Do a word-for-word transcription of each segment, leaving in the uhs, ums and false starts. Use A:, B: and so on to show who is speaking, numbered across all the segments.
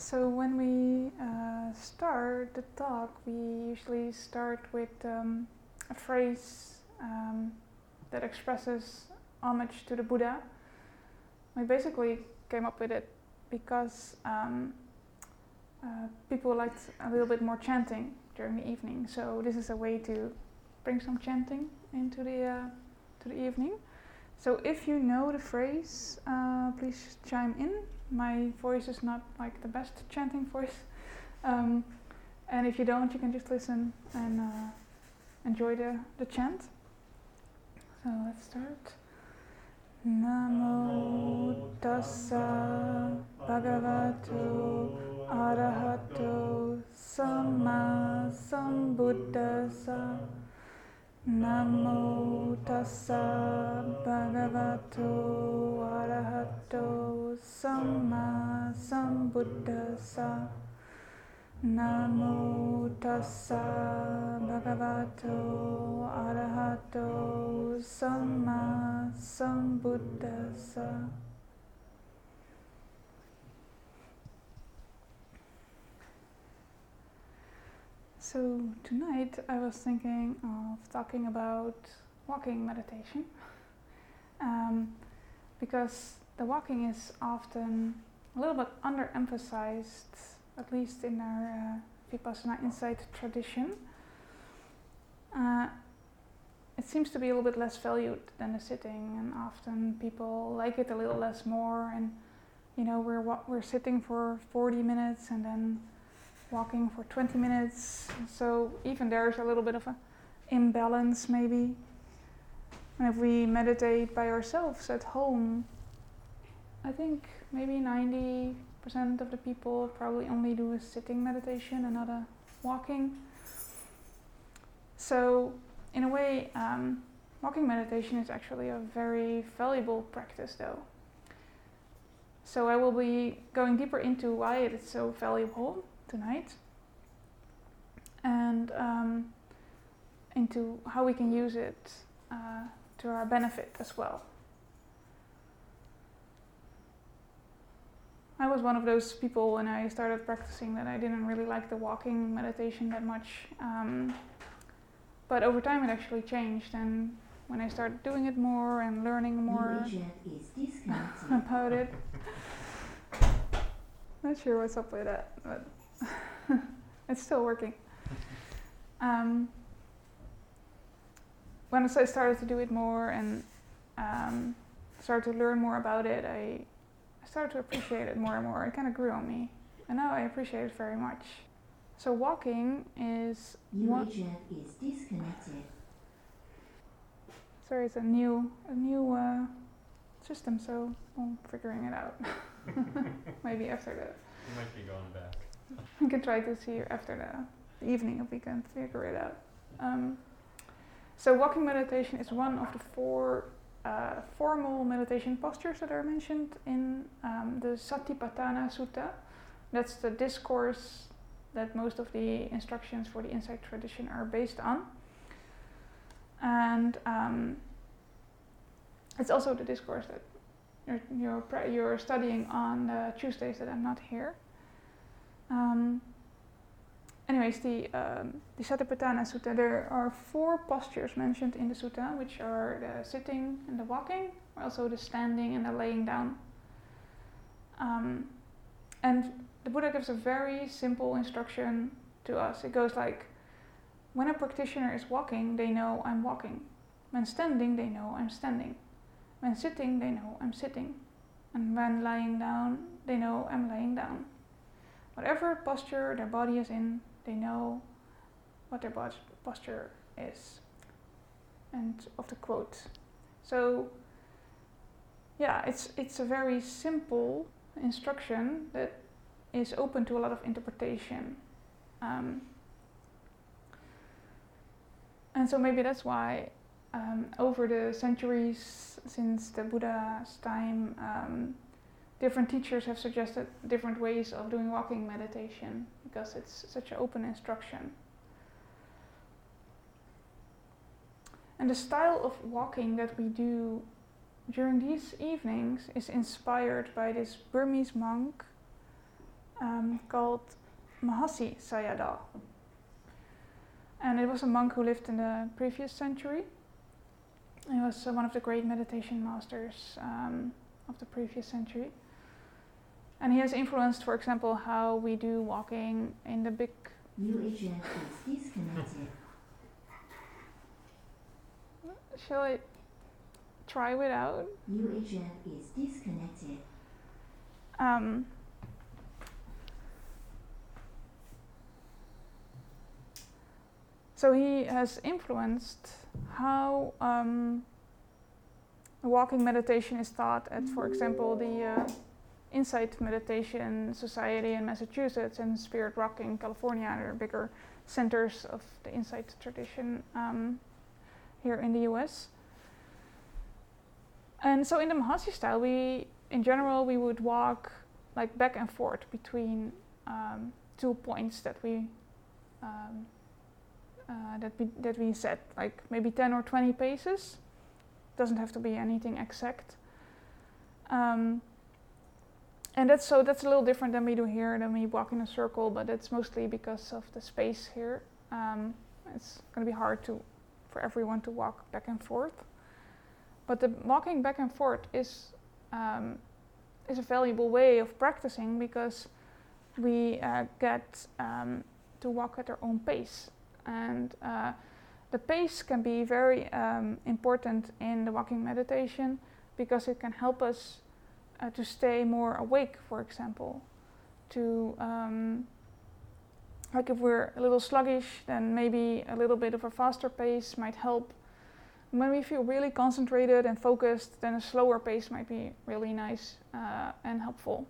A: So when we uh, start the talk, we usually start with um, a phrase um, that expresses homage to the Buddha. We basically came up with it because um, uh, people liked a little bit more chanting during the evening. So this is a way to bring some chanting into the uh, to the evening. So if you know the phrase, uh, please chime in. My voice is not like the best chanting voice. Um, and if you don't, you can just listen and uh, enjoy the, the chant. So let's start. Namo tassa bhagavato arahato samma sambuddhassa. Namo tassa bhagavato arahato samma sambuddhassa. Namo tassa bhagavato arahato samma sambuddhassa. So tonight I was thinking of talking about walking meditation um, because the walking is often a little bit underemphasized, at least in our uh, Vipassana Insight tradition. Uh, it seems to be a little bit less valued than the sitting, and often people like it a little less more. And you know, we're wa- we're sitting for forty minutes and then walking for twenty minutes. So even there's a little bit of an imbalance, maybe. And if we meditate by ourselves at home, I think maybe ninety percent of the people probably only do a sitting meditation and not a walking. So in a way, um, walking meditation is actually a very valuable practice though. So I will be going deeper into why it is so valuable tonight, and um, into how we can use it uh, to our benefit as well. I was one of those people when I started practicing that I didn't really like the walking meditation that much, um, but over time it actually changed, and when I started doing it more and learning more about it, not sure what's up with that, but it's still working. Um, once I started to do it more and um, started to learn more about it, I, I started to appreciate it more and more. It kind of grew on me, and now I appreciate it very much. So walking is one.
B: is disconnected.
A: Sorry, it's a new a new uh, system, so I'm figuring it out. Maybe after that.
C: You might be going back.
A: We can try to see after the evening if we can figure it out. Um, so walking meditation is one of the four uh, formal meditation postures that are mentioned in um, the Satipatthana Sutta. That's the discourse that most of the instructions for the Insight tradition are based on. And um, it's also the discourse that you're, you're, pre- you're studying on the Tuesdays that I'm not here. Um, anyways, the, um, the Satipatthana Sutta, there are four postures mentioned in the Sutta, which are the sitting and the walking, also the standing and the laying down. Um, and the Buddha gives a very simple instruction to us. It goes like, when a practitioner is walking, they know I'm walking. When standing, they know I'm standing. When sitting, they know I'm sitting. And when lying down, they know I'm laying down. Whatever posture their body is in, they know what their bod- posture is. End of the quote. So, yeah, it's it's a very simple instruction that is open to a lot of interpretation. Um, and so maybe that's why um, over the centuries since the Buddha's time, um, different teachers have suggested different ways of doing walking meditation because it's such an open instruction. And the style of walking that we do during these evenings is inspired by this Burmese monk um, um, called Mahasi Sayadaw. And it was a monk who lived in the previous century. He was uh, one of the great meditation masters um, of the previous century. And he has influenced, for example, how we do walking in the big...
B: New agent is disconnected.
A: Shall I try without?
B: New agent is disconnected.
A: Um, so he has influenced how um, walking meditation is taught at, for example, the uh, Insight Meditation Society in Massachusetts and Spirit Rock in California. They're bigger centers of the Insight tradition um, here in the U S. And so in the Mahasi style, we, in general, we would walk like back and forth between um, two points that we um, uh, that we that we set, like maybe ten or twenty paces. Doesn't have to be anything exact. Um, and that's so that's a little different than we do here. Than we walk in a circle, but that's mostly because of the space here. Um, it's going to be hard to for everyone to walk back and forth. But the walking back and forth is um, is a valuable way of practicing because we uh, get um, to walk at our own pace, and uh, the pace can be very um, important in the walking meditation because it can help us uh, to stay more awake, for example. To um, like if we're a little sluggish, then maybe a little bit of a faster pace might help. When we feel really concentrated and focused, then a slower pace might be really nice uh, and helpful.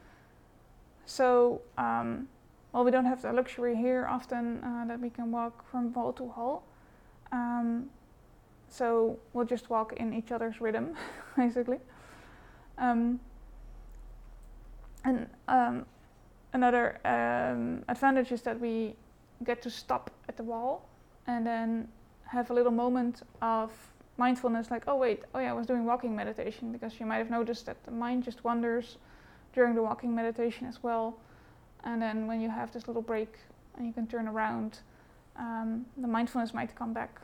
A: So, um, well, we don't have the luxury here often uh, that we can walk from hall to hall. Um, so we'll just walk in each other's rhythm, basically. Um, and um, another um, advantage is that we get to stop at the wall and then have a little moment of mindfulness, like, oh wait, oh yeah, I was doing walking meditation, because you might have noticed that the mind just wanders during the walking meditation as well. And then when you have this little break and you can turn around, um, the mindfulness might come back.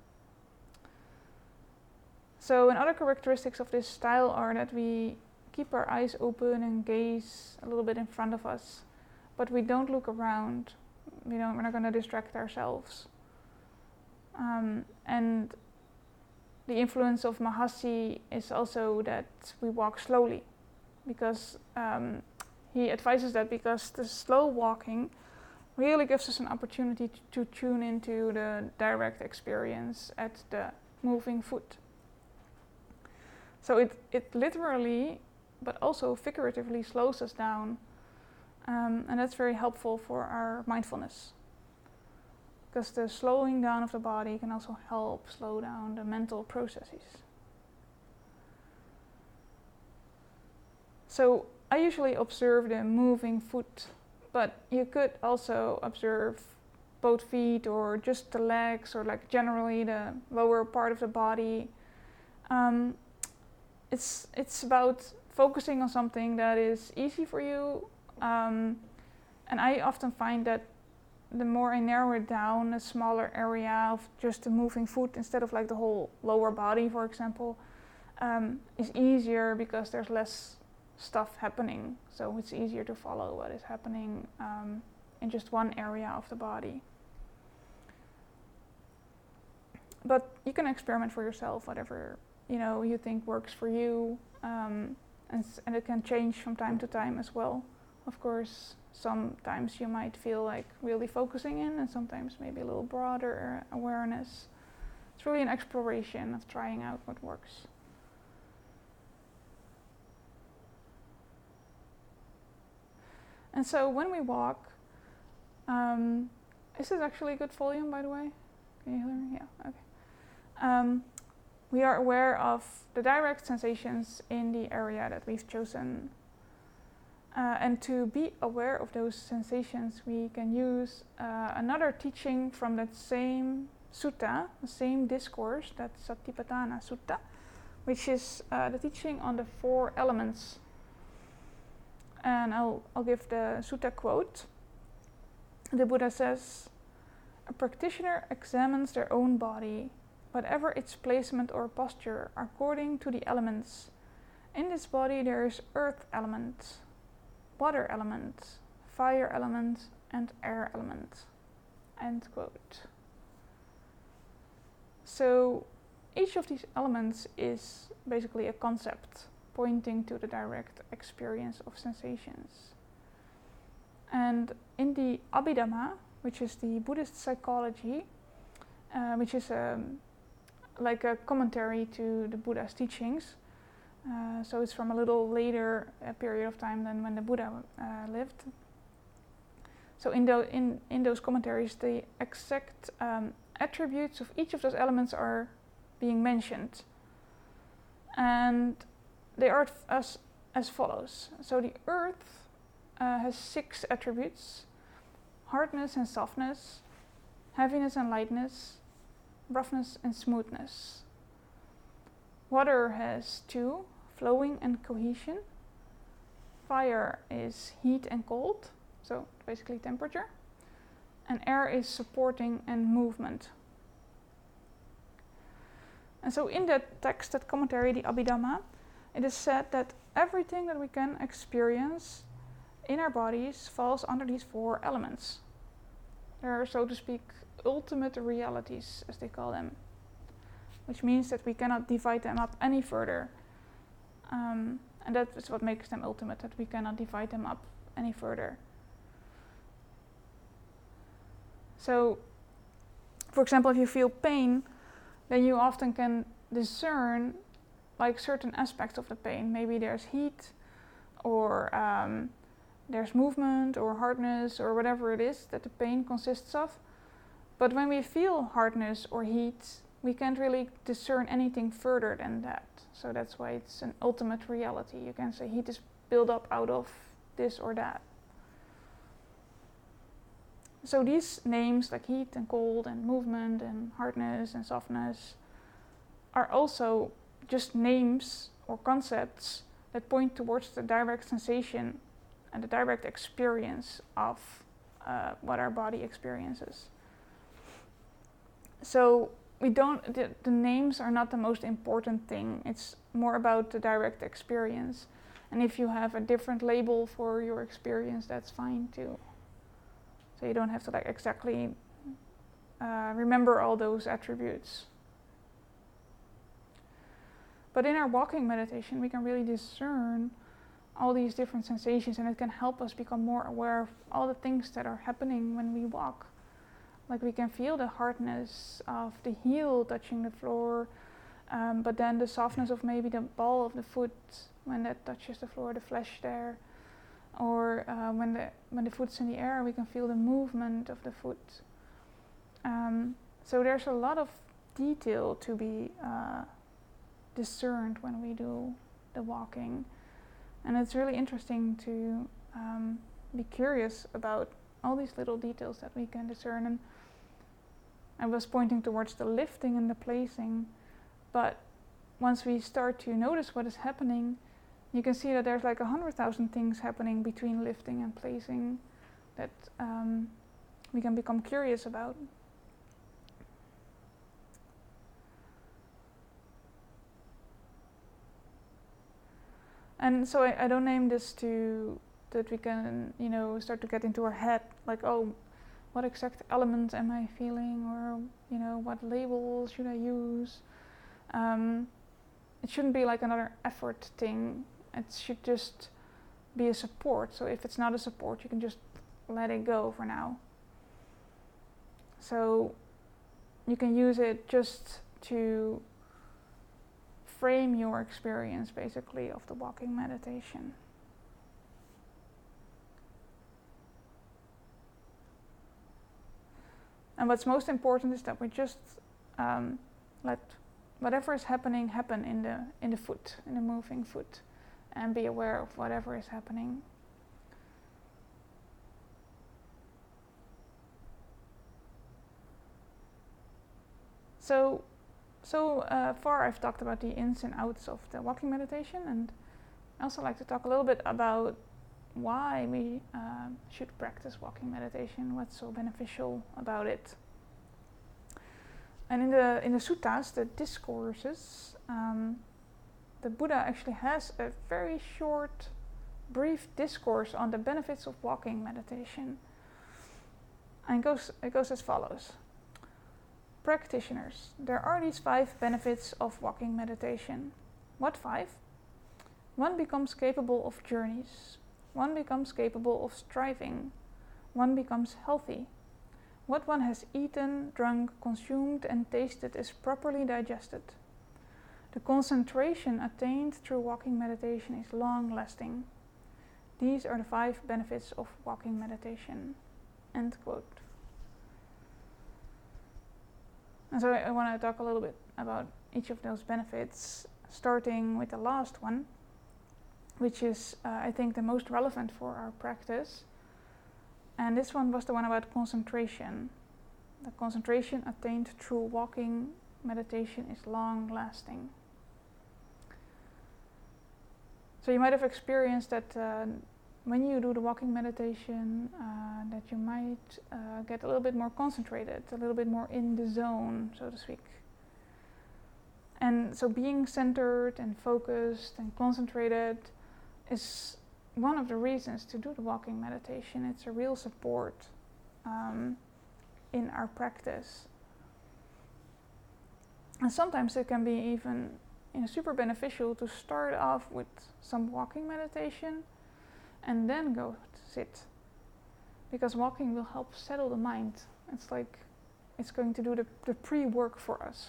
A: So another characteristics of this style are that we keep our eyes open and gaze a little bit in front of us, but we don't look around. We don't, we're not going to distract ourselves. Um, and the influence of Mahasi is also that we walk slowly, because um, he advises that because the slow walking really gives us an opportunity to, to tune into the direct experience at the moving foot. So it, it literally, but also figuratively slows us down, um, and that's very helpful for our mindfulness. Because the slowing down of the body can also help slow down the mental processes. So I usually observe the moving foot, but you could also observe both feet or just the legs, or like generally the lower part of the body. Um, it's it's about focusing on something that is easy for you, um, and I often find that the more I narrow it down, a smaller area of just the moving foot instead of like the whole lower body, for example, um, is easier because there's less stuff happening. So it's easier to follow what is happening um, in just one area of the body. But you can experiment for yourself, whatever you know you think works for you, um, and, and it can change from time to time as well. Of course, sometimes you might feel like really focusing in, and sometimes maybe a little broader awareness. It's really an exploration of trying out what works. And so when we walk, um, is this actually a good volume, by the way? Can you hear me? Yeah, okay. Um, we are aware of the direct sensations in the area that we've chosen. Uh, and to be aware of those sensations, we can use uh, another teaching from that same sutta, the same discourse, that Satipatthana Sutta, which is uh, the teaching on the four elements. and I'll, I'll give the sutta quote. The Buddha says, "A practitioner examines their own body, whatever its placement or posture, according to the elements. In this body there is earth element, water element, fire element, and air element." End quote. So each of these elements is basically a concept pointing to the direct experience of sensations. And in the Abhidhamma, which is the Buddhist psychology, uh, which is um, like a commentary to the Buddha's teachings, uh, so it's from a little later uh, period of time than when the Buddha uh, lived. So in, the, in, in those commentaries, the exact um, attributes of each of those elements are being mentioned. And they are as, as follows. So the earth uh, has six attributes: hardness and softness, heaviness and lightness, roughness and smoothness. Water has two: flowing and cohesion. Fire is heat and cold, so basically temperature. And air is supporting and movement. And so in that text, that commentary, the Abhidhamma, it is said that everything that we can experience in our bodies falls under these four elements. They are, so to speak, ultimate realities, as they call them, which means that we cannot divide them up any further. Um, and that is what makes them ultimate, that we cannot divide them up any further. So, for example, if you feel pain, then you often can discern like certain aspects of the pain. Maybe there's heat, or um, there's movement, or hardness, or whatever it is that the pain consists of. But when we feel hardness or heat, we can't really discern anything further than that. So that's why it's an ultimate reality. You can say heat is built up out of this or that. So these names like heat and cold and movement and hardness and softness are also just names or concepts that point towards the direct sensation and the direct experience of uh, what our body experiences. So we don't, the, the names are not the most important thing. It's more about the direct experience. And if you have a different label for your experience, that's fine too. So you don't have to like exactly uh, remember all those attributes. But in our walking meditation, we can really discern all these different sensations, and it can help us become more aware of all the things that are happening when we walk. Like we can feel the hardness of the heel touching the floor, um, but then the softness of maybe the ball of the foot when that touches the floor, the flesh there. Or uh, when the when the foot's in the air, we can feel the movement of the foot. Um, so there's a lot of detail to be uh, discerned when we do the walking, and it's really interesting to um, be curious about all these little details that we can discern. And I was pointing towards the lifting and the placing, but once we start to notice what is happening, you can see that there's like a hundred thousand things happening between lifting and placing that um, we can become curious about. And so I, I don't name this to that we can, you know, start to get into our head like, oh, what exact element am I feeling, or you know, what label should I use? Um, it shouldn't be like another effort thing. It should just be a support. So if it's not a support, you can just let it go for now. So you can use it just to frame your experience, basically, of the walking meditation. And what's most important is that we just um, let whatever is happening happen in the in the foot, in the moving foot, and be aware of whatever is happening. So, so uh, far I've talked about the ins and outs of the walking meditation, and I also like to talk a little bit about why we uh, should practice walking meditation, what's so beneficial about it. And in the in the suttas, the discourses, um, the Buddha actually has a very short, brief discourse on the benefits of walking meditation. And it goes, it goes as follows. Practitioners, there are these five benefits of walking meditation. What five? One becomes capable of journeys. One becomes capable of striving. One becomes healthy. What one has eaten, drunk, consumed, and tasted is properly digested. The concentration attained through walking meditation is long-lasting. These are the five benefits of walking meditation. End quote. And so I, I want to talk a little bit about each of those benefits, starting with the last one, which is, uh, I think, the most relevant for our practice. And this one was the one about concentration. The concentration attained through walking meditation is long-lasting. So you might have experienced that uh, when you do the walking meditation, uh, that you might uh, get a little bit more concentrated, a little bit more in the zone, so to speak. And so being centered and focused and concentrated is one of the reasons to do the walking meditation. It's a real support um, in our practice. And sometimes it can be even you know, super beneficial to start off with some walking meditation and then go sit. Because walking will help settle the mind. It's like it's going to do the, the pre-work for us.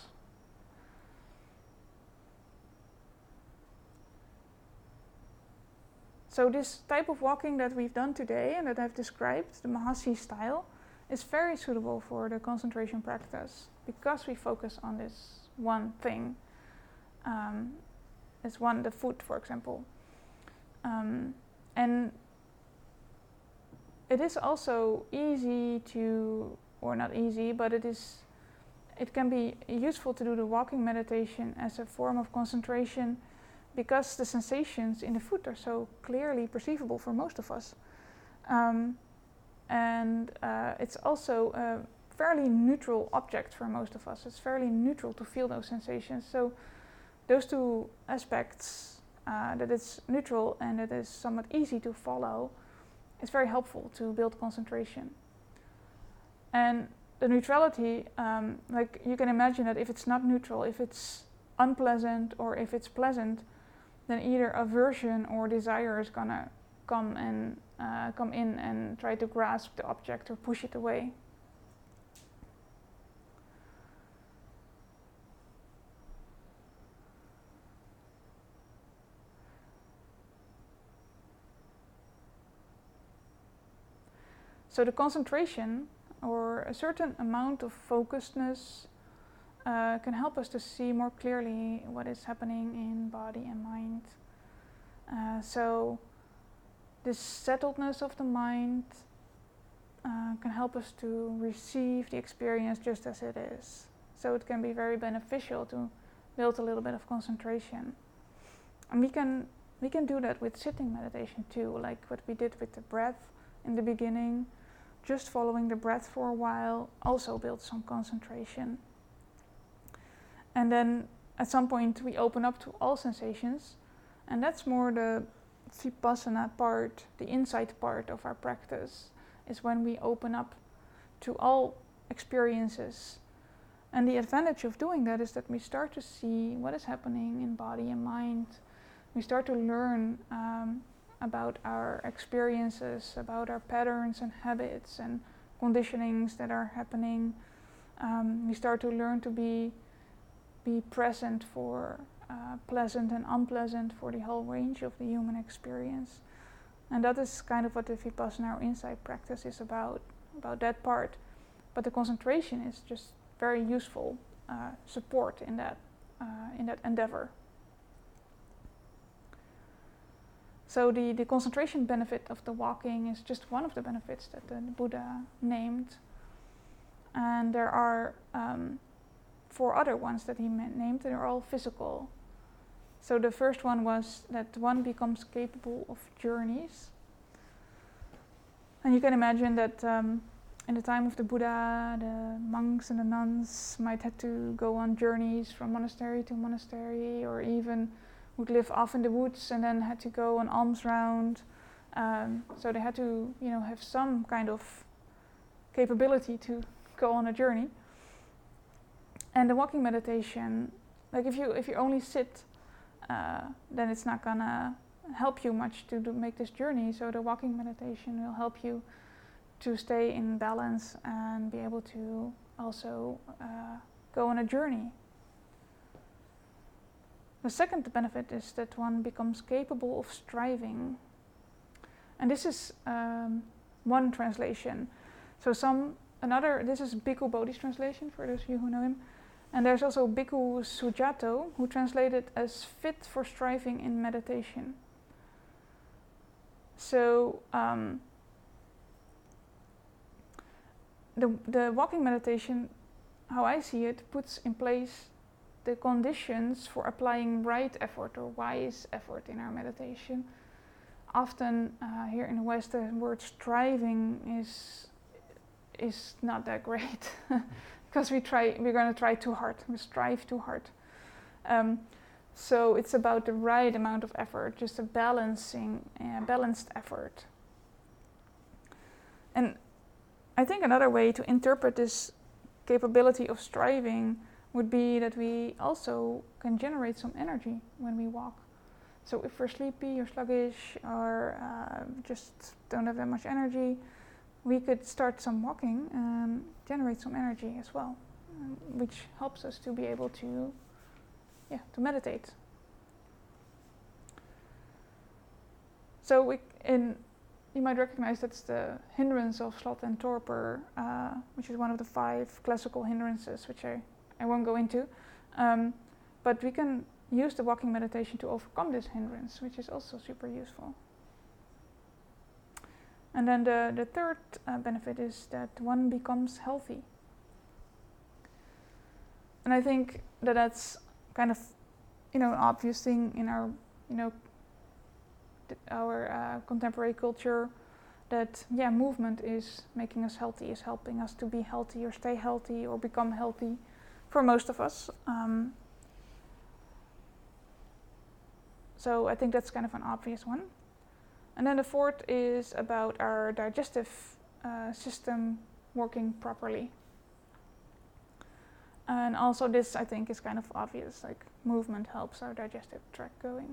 A: So this type of walking that we've done today and that I've described, the Mahasi style, is very suitable for the concentration practice because we focus on this one thing. Um, it's one, the foot, for example. Um, and it is also easy to, or not easy, but it is, it can be useful to do the walking meditation as a form of concentration because the sensations in the foot are so clearly perceivable for most of us. Um, and uh, it's also a fairly neutral object for most of us. It's fairly neutral to feel those sensations. So those two aspects, uh, that it's neutral and it is somewhat easy to follow, is very helpful to build concentration. And the neutrality, um, like you can imagine that if it's not neutral, if it's unpleasant or if it's pleasant, then either aversion or desire is gonna come and uh, come in and try to grasp the object or push it away. So the concentration or a certain amount of focusedness Uh, can help us to see more clearly what is happening in body and mind. Uh, so this settledness of the mind uh, can help us to receive the experience just as it is. So it can be very beneficial to build a little bit of concentration. And we can we can do that with sitting meditation too, like what we did with the breath in the beginning. Just following the breath for a while also builds some concentration. And then at some point we open up to all sensations, and that's more the vipassana part, the insight part of our practice, is when we open up to all experiences. And the advantage of doing that is that we start to see what is happening in body and mind. We start to learn um, about our experiences, about our patterns and habits and conditionings that are happening. Um, we start to learn to be be present for uh, pleasant and unpleasant, for the whole range of the human experience. And that is kind of what the Vipassana or insight practice is about, about that part. But the concentration is just very useful uh, support in that, uh, in that endeavor. So the, the concentration benefit of the walking is just one of the benefits that the Buddha named. And there are um, four other ones that he named, and they're all physical. So the first one was that one becomes capable of journeys. And you can imagine that um, in the time of the Buddha, the monks and the nuns might have to go on journeys from monastery to monastery, or even would live off in the woods and then had to go on alms round. Um, so they had to, you know, have some kind of capability to go on a journey. And the walking meditation, like if you if you only sit, uh, then it's not gonna help you much to do, make this journey. So the walking meditation will help you to stay in balance and be able to also uh, go on a journey. The second benefit is that one becomes capable of striving. And this is um, one translation. So some, another, this is Bhikkhu Bodhi's translation, for those of you who know him. And there's also Bhikkhu Sujato, who translated as fit for striving in meditation. So um, the, the walking meditation, how I see it, puts in place the conditions for applying right effort or wise effort in our meditation. Often uh, here in the West, the word striving is is not that great because we try, we're going to try too hard, we strive too hard. Um, so it's about the right amount of effort, just a balancing, uh, balanced effort. And I think another way to interpret this capability of striving would be that we also can generate some energy when we walk. So if we're sleepy or sluggish or uh, just don't have that much energy, we could start some walking and generate some energy as well, um, which helps us to be able to, yeah, to meditate. So we, in, you might recognize that's the hindrance of sloth and torpor, uh, which is one of the five classical hindrances, which I, I won't go into. Um, but we can use the walking meditation to overcome this hindrance, which is also super useful. And then the, the third uh, benefit is that one becomes healthy. And I think that that's kind of, you know, an obvious thing in our, you know, th- our uh, contemporary culture, that, yeah, movement is making us healthy, is helping us to be healthy or stay healthy or become healthy for most of us. Um, so I think that's kind of an obvious one. And then the fourth is about our digestive uh, system working properly. And also this, I think, is kind of obvious, like movement helps our digestive tract going.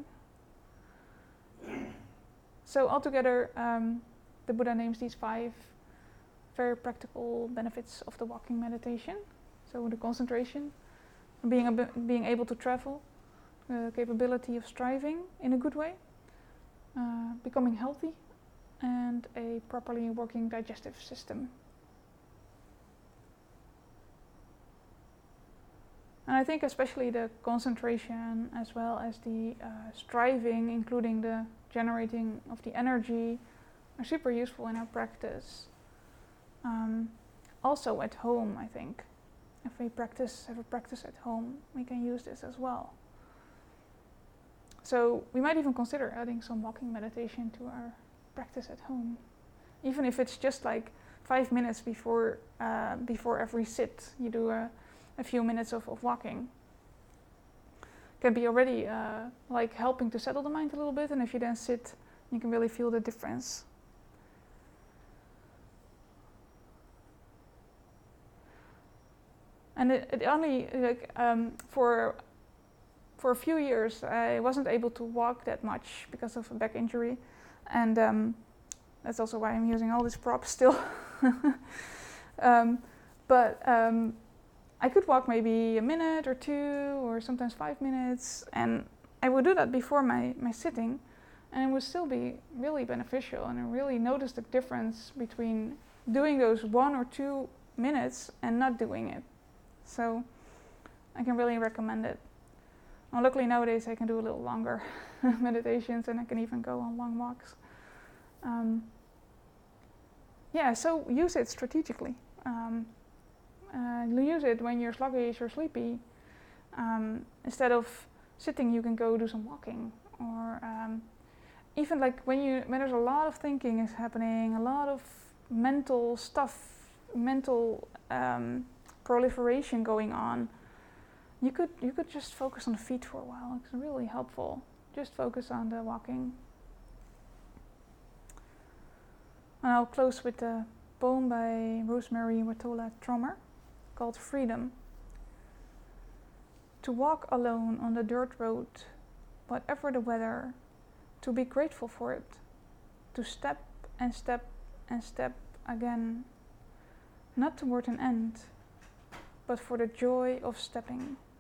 A: So altogether, um, the Buddha names these five very practical benefits of the walking meditation. So the concentration, being, ab- being able to travel, the capability of striving in a good way, Uh, becoming healthy, and a properly working digestive system. And I think especially the concentration as well as the uh, striving, including the generating of the energy, are super useful in our practice. Um, also at home, I think. If we practice, have a practice at home, we can use this as well. So we might even consider adding some walking meditation to our practice at home, even if it's just like five minutes before uh, before every sit. You do a, a few minutes of, of walking. Can be already uh, like helping to settle the mind a little bit, and if you then sit, you can really feel the difference. And it, it only like um, for. For a few years, I wasn't able to walk that much because of a back injury, and um, that's also why I'm using all these props still. um, but um, I could walk maybe a minute or two, or sometimes five minutes, and I would do that before my, my sitting, and it would still be really beneficial, and I really noticed the difference between doing those one or two minutes and not doing it. So I can really recommend it. Well, luckily nowadays I can do a little longer meditations, and I can even go on long walks. Um, yeah, so use it strategically. Um, uh, use it when you're sluggish or sleepy. Um, instead of sitting, you can go do some walking, or um, even like when you when there's a lot of thinking is happening, a lot of mental stuff, mental um, proliferation going on, you could you could just focus on the feet for a while. It's really helpful. Just focus on the walking. And I'll close with a poem by Rosemary Watola Trommer called Freedom. To walk alone on the dirt road, whatever the weather, to be grateful for it, to step and step and step again, not toward an end, but for the joy of stepping.